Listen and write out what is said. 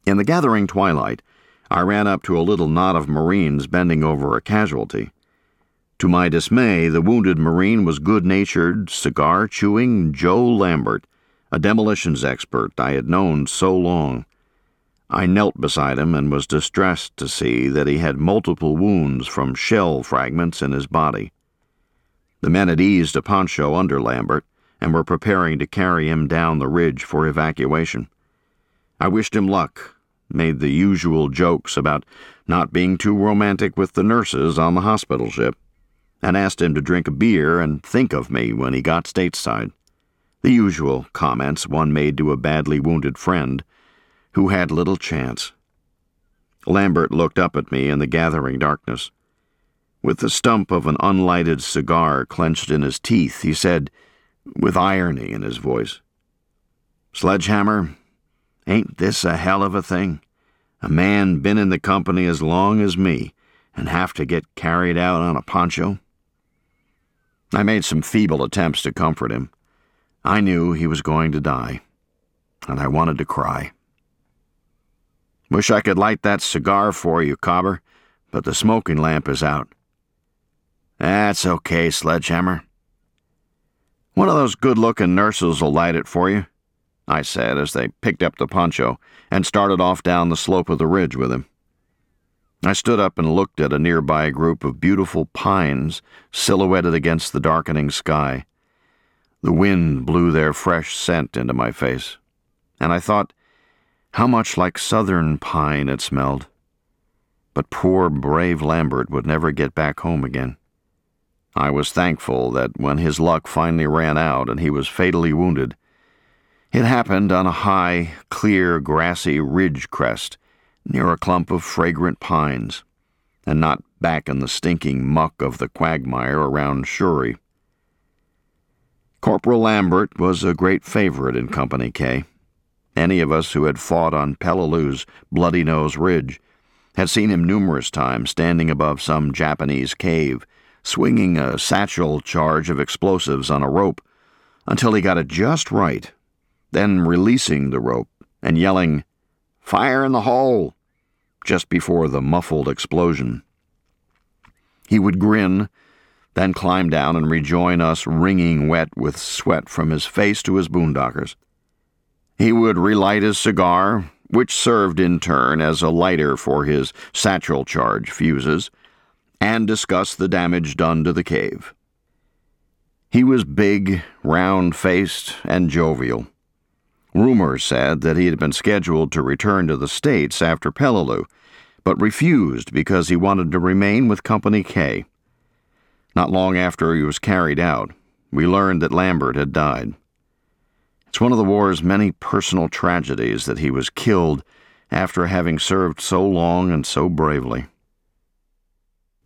In the gathering twilight, I ran up to a little knot of Marines bending over a casualty. To my dismay, the wounded Marine was good-natured, cigar-chewing Joe Lambert, a demolitions expert I had known so long. I knelt beside him and was distressed to see that he had multiple wounds from shell fragments in his body. The men had eased a poncho under Lambert and were preparing to carry him down the ridge for evacuation. I wished him luck, made the usual jokes about not being too romantic with the nurses on the hospital ship, and asked him to drink a beer and think of me when he got stateside. The usual comments one made to a badly wounded friend who had little chance. Lambert looked up at me in the gathering darkness. With the stump of an unlighted cigar clenched in his teeth, he said, with irony in his voice, "Sledgehammer, ain't this a hell of a thing? A man been in the company as long as me and have to get carried out on a poncho?" I made some feeble attempts to comfort him. I knew he was going to die, and I wanted to cry. "Wish I could light that cigar for you, Cobber, but the smoking lamp is out." "That's okay, Sledgehammer." "One of those good-looking nurses will light it for you," I said as they picked up the poncho and started off down the slope of the ridge with him. I stood up and looked at a nearby group of beautiful pines silhouetted against the darkening sky. The wind blew their fresh scent into my face, and I thought how much like southern pine it smelled. But poor, brave Lambert would never get back home again. I was thankful that when his luck finally ran out and he was fatally wounded, it happened on a high, clear, grassy ridge crest near a clump of fragrant pines, and not back in the stinking muck of the quagmire around Shuri. Corporal Lambert was a great favorite in Company K. Any of us who had fought on Peleliu's Bloody Nose Ridge had seen him numerous times standing above some Japanese cave, swinging a satchel charge of explosives on a rope until he got it just right, then releasing the rope and yelling, "Fire in the hole!" just before the muffled explosion. He would grin, then climb down and rejoin us wringing wet with sweat from his face to his boondockers. He would relight his cigar, which served in turn as a lighter for his satchel charge fuses, and discuss the damage done to the cave. He was big, round-faced, and jovial. Rumors said that he had been scheduled to return to the States after Peleliu, but refused because he wanted to remain with Company K. Not long after he was carried out, we learned that Lambert had died. It's one of the war's many personal tragedies that he was killed after having served so long and so bravely.